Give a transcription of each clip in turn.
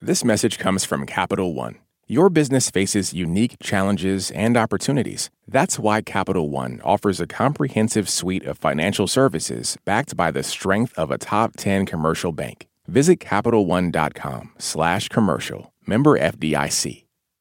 This message comes from Capital One. Your business faces unique challenges and opportunities. That's why Capital One offers a comprehensive suite of financial services backed by the strength of a top 10 commercial bank. Visit CapitalOne.com/commercial. Member FDIC.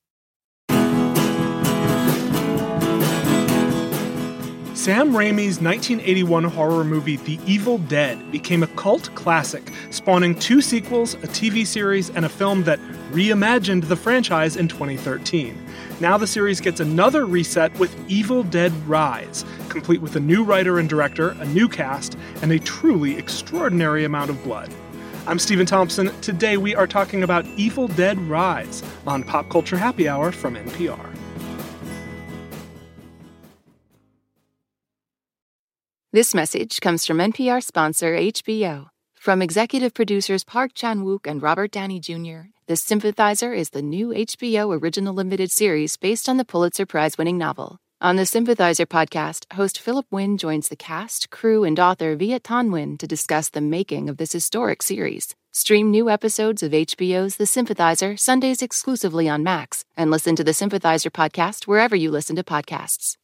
Sam Raimi's 1981 horror movie The Evil Dead became a cult classic, spawning 2 sequels, a TV series, and a film that reimagined the franchise in 2013. Now the series gets another reset with Evil Dead Rise, complete with a new writer and director, a new cast, and a truly extraordinary amount of blood. I'm Stephen Thompson. Today we are talking about Evil Dead Rise on Pop Culture Happy Hour from NPR. This message comes from NPR sponsor HBO. From executive producers Park Chan-wook and Robert Downey Jr., The Sympathizer is the new HBO original limited series based on the Pulitzer Prize-winning novel. On the Sympathizer podcast, host Philip Wynn joins the cast, crew, and author Viet Thanh Nguyen to discuss the making of this historic series. Stream new episodes of HBO's The Sympathizer Sundays exclusively on Max, and listen to the Sympathizer podcast wherever you listen to podcasts.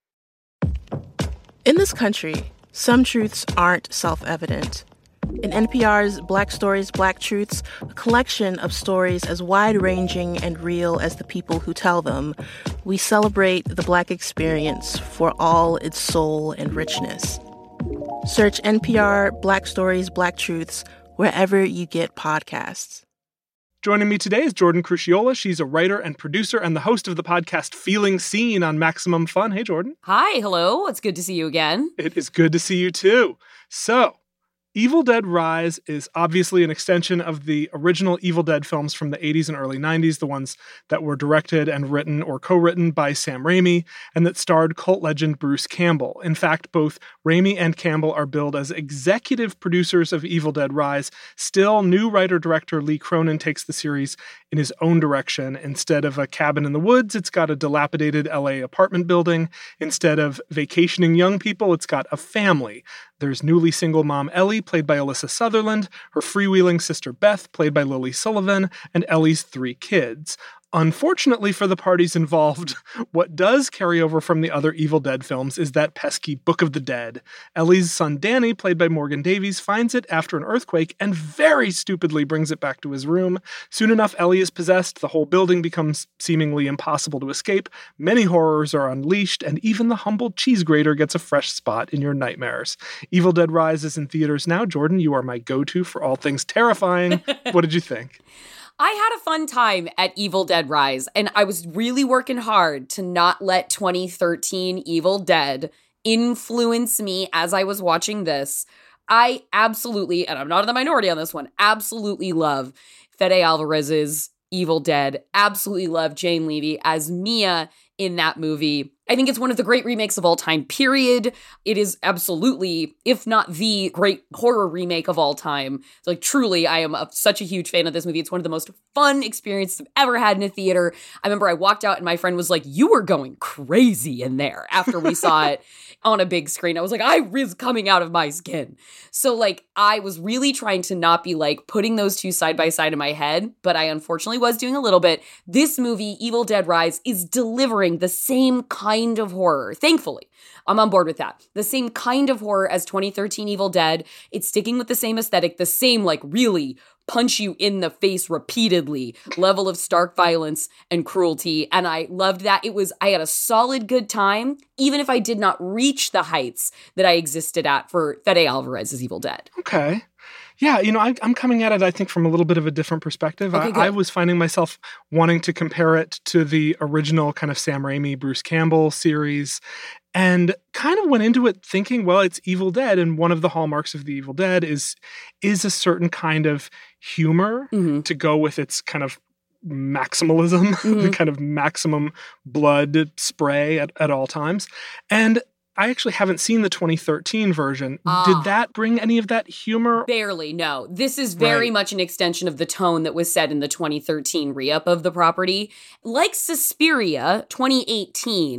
In this country, some truths aren't self-evident. In NPR's Black Stories, Black Truths, a collection of stories as wide-ranging and real as the people who tell them, we celebrate the Black experience for all its soul and richness. Search NPR Black Stories, Black Truths wherever you get podcasts. Joining me today is Jordan Crucchiola. She's a writer and producer and the host of the podcast Feeling Seen on Maximum Fun. Hey, Jordan. Hi, hello. It's good to see you again. It is good to see you, too. So, Evil Dead Rise is obviously an extension of the original Evil Dead films from the 80s and early 90s, the ones that were directed and written or co-written by Sam Raimi, and that starred cult legend Bruce Campbell. In fact, both Raimi and Campbell are billed as executive producers of Evil Dead Rise. Still, new writer-director Lee Cronin takes the series in his own direction. Instead of a cabin in the woods, it's got a dilapidated LA apartment building. Instead of vacationing young people, it's got a family. There's newly single mom Ellie, played by Alyssa Sutherland, her freewheeling sister Beth, played by Lily Sullivan, and Ellie's 3 kids. Unfortunately for the parties involved, what does carry over from the other Evil Dead films is that pesky Book of the Dead. Ellie's son Danny, played by Morgan Davies, finds it after an earthquake and very stupidly brings it back to his room. Soon enough, Ellie is possessed, the whole building becomes seemingly impossible to escape, many horrors are unleashed, and even the humble cheese grater gets a fresh spot in your nightmares. Evil Dead Rise is in theaters now. Jordan, you are my go-to for all things terrifying. What did you think? I had a fun time at Evil Dead Rise, and I was really working hard to not let 2013 Evil Dead influence me as I was watching this. I absolutely, and I'm not in the minority on this one, absolutely love Fede Alvarez's Evil Dead. Absolutely love Jane Levy as Mia in that movie. I think it's one of the great remakes of all time, period. It is absolutely, if not the great horror remake of all time. Like, truly, I am such a huge fan of this movie. It's one of the most fun experiences I've ever had in a theater. I remember I walked out and my friend was like, "You were going crazy in there," after we saw it on a big screen. I was like, I was coming out of my skin. So, like, I was really trying to not be, like, putting those two side by side in my head, but I unfortunately was doing a little bit. This movie, Evil Dead Rise, is delivering the same kind of horror. Thankfully, I'm on board with that. The same kind of horror as 2013 Evil Dead. It's sticking with the same aesthetic, the same, like, really punch you in the face repeatedly level of stark violence and cruelty. And I loved that. I had a solid good time, even if I did not reach the heights that I existed at for Fede Alvarez's Evil Dead. Okay. Yeah, I'm coming at it, I think, from a little bit of a different perspective. Okay, I was finding myself wanting to compare it to the original kind of Sam Raimi, Bruce Campbell series, and kind of went into it thinking, well, it's Evil Dead, and one of the hallmarks of the Evil Dead is a certain kind of humor to go with its kind of maximalism, the kind of maximum blood spray at all times. And I actually haven't seen the 2013 version. Did that bring any of that humor? Barely, no. This is very much an extension of the tone that was set in the 2013 re-up of the property. Like Suspiria, 2018,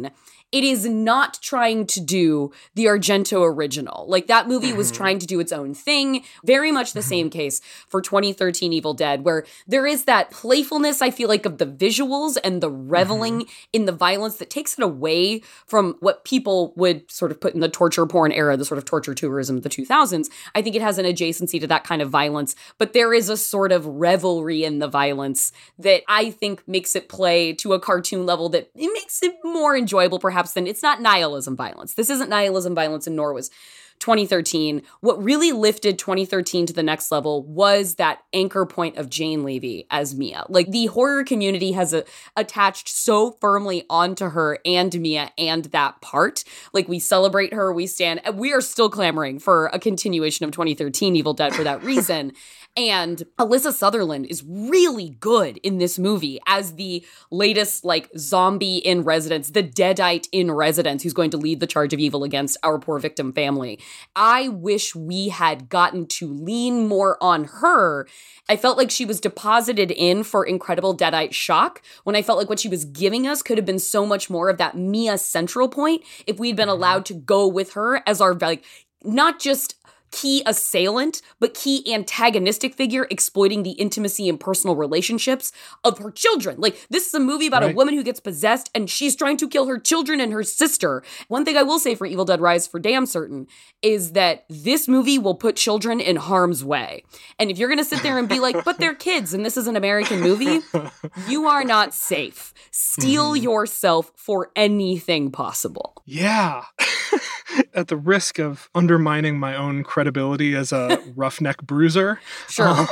it is not trying to do the Argento original. Like, that movie was trying to do its own thing. Very much the same case for 2013 Evil Dead, where there is that playfulness, I feel like, of the visuals and the reveling in the violence that takes it away from what people would sort of put in the torture porn era, the sort of torture tourism of the 2000s. I think it has an adjacency to that kind of violence, but there is a sort of revelry in the violence that I think makes it play to a cartoon level that it makes it more enjoyable, perhaps, than it's not nihilism violence. This isn't nihilism violence, and nor was 2013. What really lifted 2013 to the next level was that anchor point of Jane Levy as Mia. Like, the horror community has attached so firmly onto her and Mia and that part. Like, we celebrate her, we are still clamoring for a continuation of 2013 Evil Dead for that reason. And Alyssa Sutherland is really good in this movie as the latest, like, zombie in residence, the deadite in residence who's going to lead the charge of evil against our poor victim family. I wish we had gotten to lean more on her. I felt like she was deposited in for incredible deadite shock, when I felt like what she was giving us could have been so much more of that Mia central point if we'd been allowed to go with her as our, like, not just key assailant, but key antagonistic figure exploiting the intimacy and personal relationships of her children. Like, this is a movie about a woman who gets possessed and she's trying to kill her children and her sister. One thing I will say for Evil Dead Rise for damn certain is that this movie will put children in harm's way. And if you're going to sit there and be like, but they're kids and this is an American movie, you are not safe. Steel yourself for anything possible. Yeah. At the risk of undermining my own credibility as a roughneck bruiser, sure.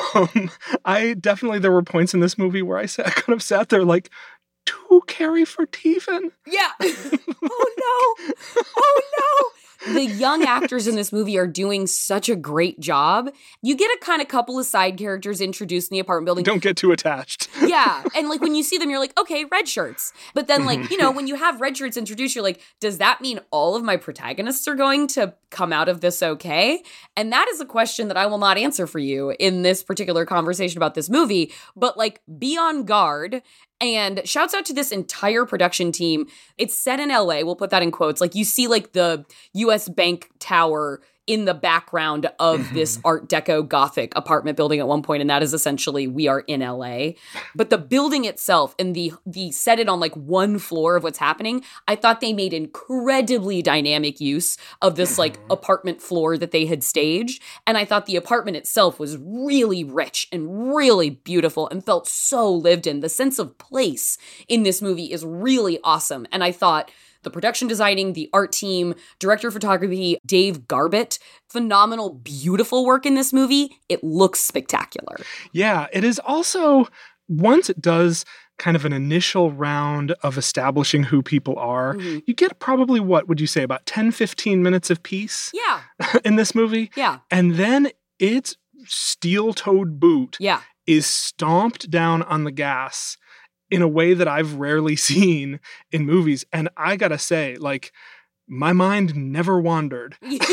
There were points in this movie where I kind of sat there like, to Carrie Vertieven? Yeah. Oh no. Oh no. The young actors in this movie are doing such a great job. You get a kind of couple of side characters introduced in the apartment building. Don't get too attached. Yeah. And like, when you see them, you're like, okay, red shirts. But then, like, you know, when you have red shirts introduced, you're like, does that mean all of my protagonists are going to come out of this okay? And that is a question that I will not answer for you in this particular conversation about this movie. But, like, be on guard. And shouts out to this entire production team. It's set in LA. We'll put that in quotes. Like, you see, like, the US Bank Tower in the background of this Art Deco Gothic apartment building at one point, and that is essentially, we are in LA. But the building itself and the set it on like one floor of what's happening, I thought they made incredibly dynamic use of this like apartment floor that they had staged. And I thought the apartment itself was really rich and really beautiful and felt so lived in. The sense of place in this movie is really awesome. And I thought the production designing, the art team, director of photography, Dave Garbett, phenomenal, beautiful work in this movie. It looks spectacular. Yeah, it is also, once it does kind of an initial round of establishing who people are, you get probably, what would you say, about 10, 15 minutes of peace in this movie? Yeah. And then its steel-toed boot Yeah. is stomped down on the gas in a way that I've rarely seen in movies. And I gotta say, like, my mind never wandered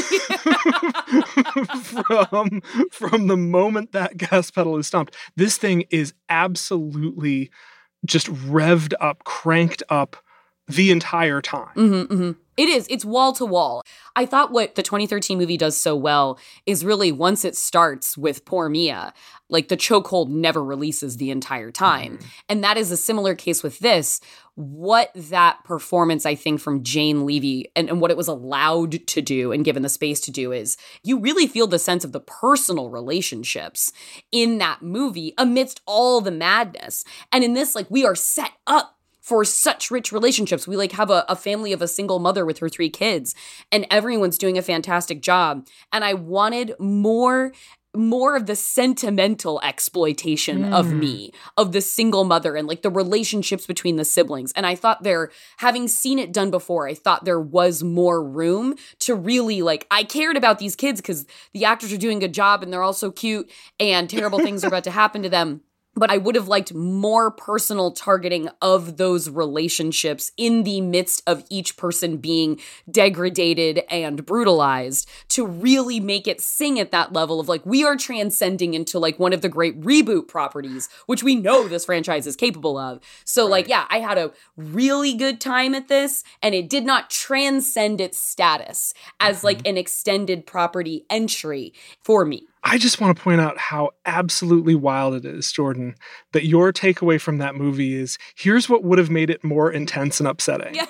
from the moment that gas pedal is stomped. This thing is absolutely just revved up, cranked up the entire time. It is. It's wall to wall. I thought what the 2013 movie does so well is really, once it starts with poor Mia, like, the chokehold never releases the entire time. And that is a similar case with this. What that performance, I think, from Jane Levy and what it was allowed to do and given the space to do is, you really feel the sense of the personal relationships in that movie amidst all the madness. And in this, like, we are set up for such rich relationships. We like have a family of a single mother with her 3 kids, and everyone's doing a fantastic job. And I wanted more of the sentimental exploitation of me, of the single mother and like the relationships between the siblings. And I thought having seen it done before, I thought there was more room to really, like, I cared about these kids because the actors are doing a good job and they're all so cute and terrible things are about to happen to them. but I would have liked more personal targeting of those relationships in the midst of each person being degraded and brutalized to really make it sing at that level of like, we are transcending into like one of the great reboot properties, which we know this franchise is capable of. So like, yeah, I had a really good time at this, and it did not transcend its status as like an extended property entry for me. I just want to point out how absolutely wild it is, Jordan, that your takeaway from that movie is, here's what would have made it more intense and upsetting. Yeah.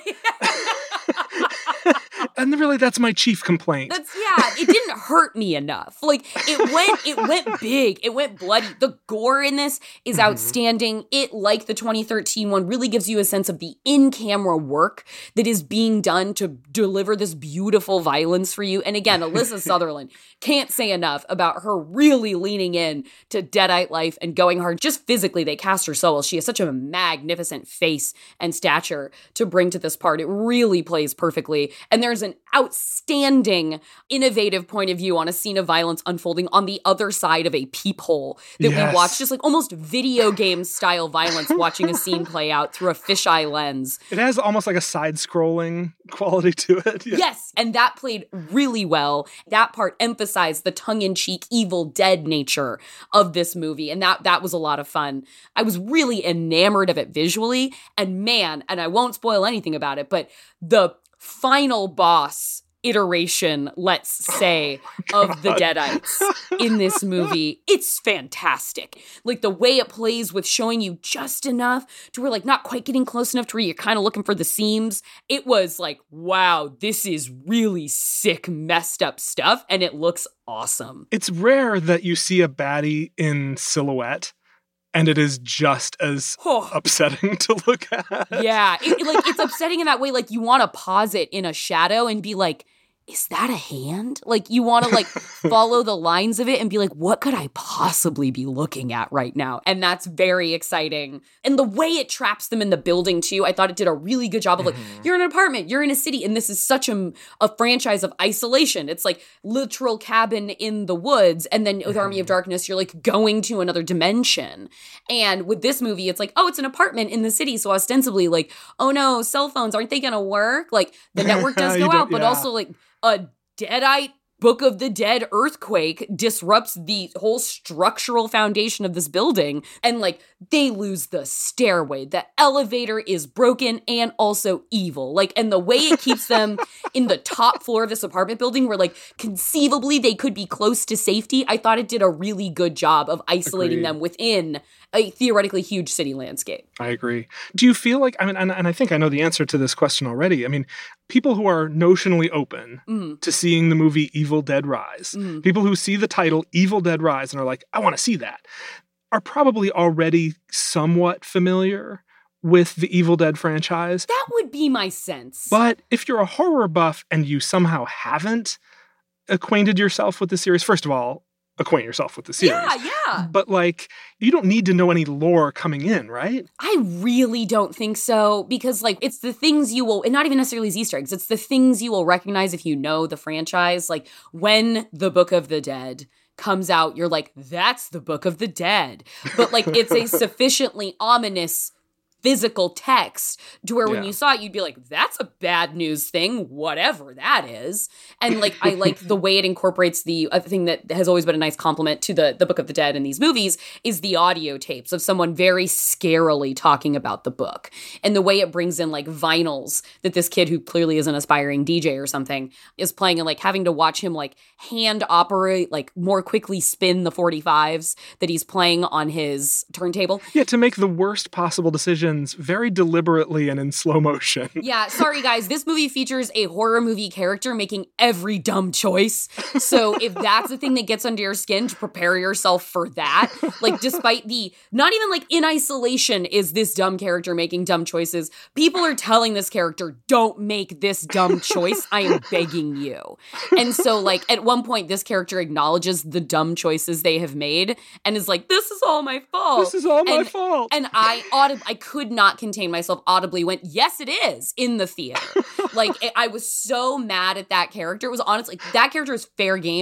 And really, that's my chief complaint. It didn't hurt me enough. Like, it went big. It went bloody. The gore in this is outstanding. It, like the 2013 one, really gives you a sense of the in-camera work that is being done to deliver this beautiful violence for you. And again, Alyssa Sutherland, can't say enough about her really leaning in to Deadite life and going hard. Just physically, they cast her so well. She has such a magnificent face and stature to bring to this part. It really plays perfectly. And there's an outstanding, innovative point of view on a scene of violence unfolding on the other side of a peephole that we watch, just like almost video game style violence, watching a scene play out through a fisheye lens. It has almost like a side-scrolling quality to it. Yeah. Yes, and that played really well. That part emphasized the tongue-in-cheek, Evil Dead nature of this movie, and that was a lot of fun. I was really enamored of it visually, and man, and I won't spoil anything about it, but the final boss iteration, let's say, of the Deadites in this movie, it's fantastic. Like the way it plays with showing you just enough to where like not quite getting close enough to where you're kind of looking for the seams. It was like, wow, this is really sick, messed up stuff, and it looks awesome. It's rare that you see a baddie in silhouette and it is just as upsetting to look at. Yeah, it's upsetting in that way. Like you want to pause it in a shadow and be like, is that a hand? Like you want to like follow the lines of it and be like, what could I possibly be looking at right now? And that's very exciting. And the way it traps them in the building too, I thought it did a really good job of like, you're in an apartment, you're in a city, and this is such a franchise of isolation. It's like literal cabin in the woods. And then with Army of Darkness, you're like going to another dimension. And with this movie, it's like, oh, it's an apartment in the city. So ostensibly like, oh no, cell phones, aren't they going to work? Like the network does go out, but also like, a Deadite Book of the Dead earthquake disrupts the whole structural foundation of this building. And like they lose the stairway. The elevator is broken and also evil. Like, and the way it keeps them in the top floor of this apartment building where like conceivably they could be close to safety, I thought it did a really good job of isolating them within a theoretically huge city landscape. I agree. Do you feel like, I mean, and I think I know the answer to this question already. I mean, people who are notionally open to seeing the movie Evil Dead Rise, people who see the title Evil Dead Rise and are like, I want to see that, are probably already somewhat familiar with the Evil Dead franchise. That would be my sense. But if you're a horror buff and you somehow haven't acquainted yourself with the series, first of all, acquaint yourself with the series. Yeah. But like, you don't need to know any lore coming in, right? I really don't think so, because like it's the things you will, and not even necessarily as Easter eggs, it's the things you will recognize if you know the franchise. Like when the Book of the Dead comes out, you're like, that's the Book of the Dead. But like it's a sufficiently ominous physical text to where when you saw it, you'd be like, that's a bad news thing, whatever that is. And like, I like the way it incorporates the other thing that has always been a nice compliment to the Book of the Dead in these movies is the audio tapes of someone very scarily talking about the book. And the way it brings in like vinyls that this kid who clearly is an aspiring DJ or something is playing, and like having to watch him like hand operate, like more quickly spin the 45s that he's playing on his turntable. Yeah, to make the worst possible decisions very deliberately and in slow motion. Yeah, sorry guys, this movie features a horror movie character making every dumb choice. So if that's the thing that gets under your skin, to prepare yourself for that. Like despite the, not even like in isolation is this dumb character making dumb choices. People are telling this character, don't make this dumb choice. I am begging you. And so like at one point, this character acknowledges the dumb choices they have made and is like, this is all my fault. This is all my fault. And I could not contain myself, audibly went, yes, it is, in the theater. Like, I was so mad at that character. It was honestly, that character is fair game.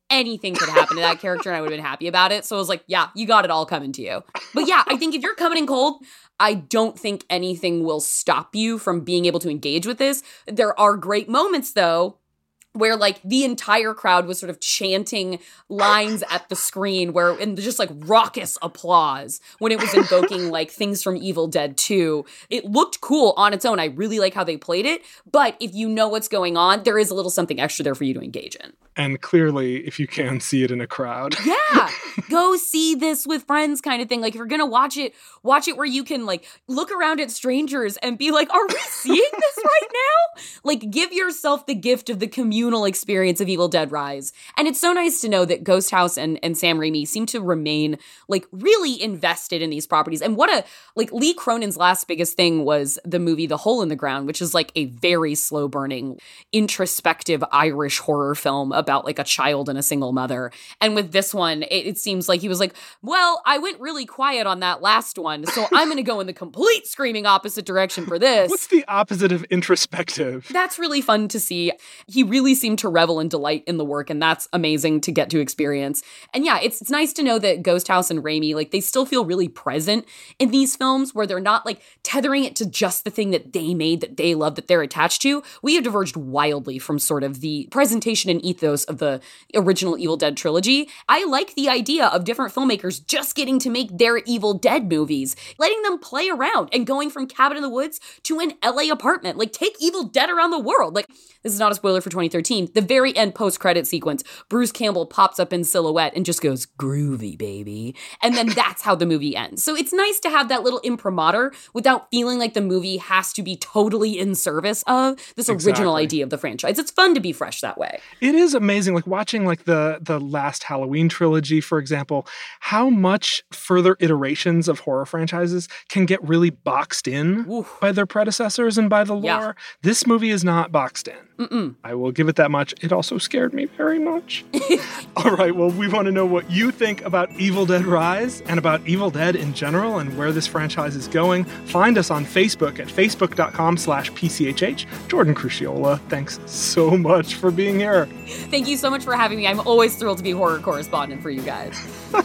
anything could happen to that character and I would have been happy about it. So I was like, yeah, you got it all coming to you. But yeah, I think if you're coming in cold, I don't think anything will stop you from being able to engage with this. There are great moments, though, where like the entire crowd was sort of chanting lines at the screen and just like raucous applause when it was invoking like things from Evil Dead 2. It looked cool on its own. I really like how they played it. But if you know what's going on, there is a little something extra there for you to engage in. And clearly, if you can see it in a crowd. Yeah. Go see this with friends kind of thing. Like if you're going to watch it where you can like look around at strangers and be like, are we seeing this right now? Like give yourself the gift of the communal experience of Evil Dead Rise. And it's so nice to know that Ghost House and Sam Raimi seem to remain like really invested in these properties. And Lee Cronin's last biggest thing was the movie The Hole in the Ground, which is like a very slow burning, introspective Irish horror film about like a child and a single mother. And with this one, it seems like he was like, well, I went really quiet on that last one, so I'm going to go in the complete screaming opposite direction for this. What's the opposite of introspective? That's really fun to see. He really seemed to revel and delight in the work, and that's amazing to get to experience. And yeah, it's nice to know that Ghost House and Raimi, like they still feel really present in these films where they're not like tethering it to just the thing that they made, that they love, that they're attached to. We have diverged wildly from sort of the presentation and ethos of the original Evil Dead trilogy. I like the idea of different filmmakers just getting to make their Evil Dead movies, letting them play around and going from Cabin in the Woods to an LA apartment. Like take Evil Dead around the world. Like this is not a spoiler for 2013. The very end post-credit sequence, Bruce Campbell pops up in silhouette and just goes, groovy, baby. And then that's how the movie ends. So it's nice to have that little imprimatur without feeling like the movie has to be totally in service of this original idea of the franchise. It's fun to be fresh that way. It is amazing, like watching like the last Halloween trilogy, for example, how much further iterations of horror franchises can get really boxed in by their predecessors and by the lore. Yeah. This movie is not boxed in. Mm-mm. I will give it that much. It also scared me very much. All right, well, we want to know what you think about Evil Dead Rise and about Evil Dead in general and where this franchise is going. Find us on Facebook at facebook.com/PCHH. Jordan Crucchiola, thanks so much for being here. Thank you so much for having me. I'm always thrilled to be horror correspondent for you guys.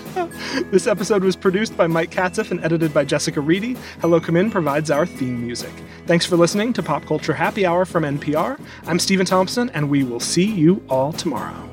This episode was produced by Mike Katzeff and edited by Jessica Reedy. Hello Come In provides our theme music. Thanks for listening to Pop Culture Happy Hour from NPR. I'm Stephen Thompson, and we will see you all tomorrow.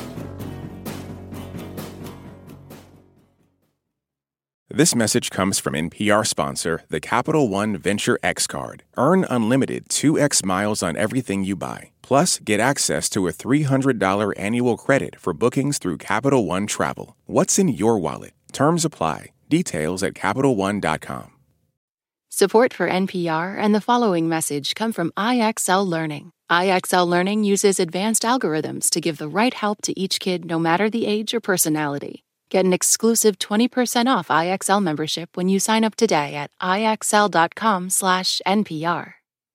This message comes from NPR sponsor, the Capital One Venture X Card. Earn unlimited 2x miles on everything you buy. Plus, get access to a $300 annual credit for bookings through Capital One Travel. What's in your wallet? Terms apply. Details at CapitalOne.com. Support for NPR and the following message come from IXL Learning. IXL Learning uses advanced algorithms to give the right help to each kid no matter the age or personality. Get an exclusive 20% off IXL membership when you sign up today at IXL.com/NPR.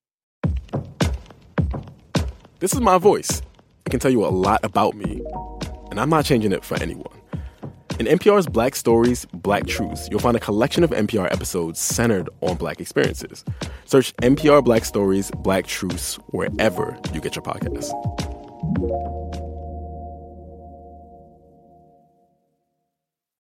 This is my voice. It can tell you a lot about me, and I'm not changing it for anyone. In NPR's Black Stories, Black Truths, you'll find a collection of NPR episodes centered on Black experiences. Search NPR Black Stories, Black Truths wherever you get your podcasts.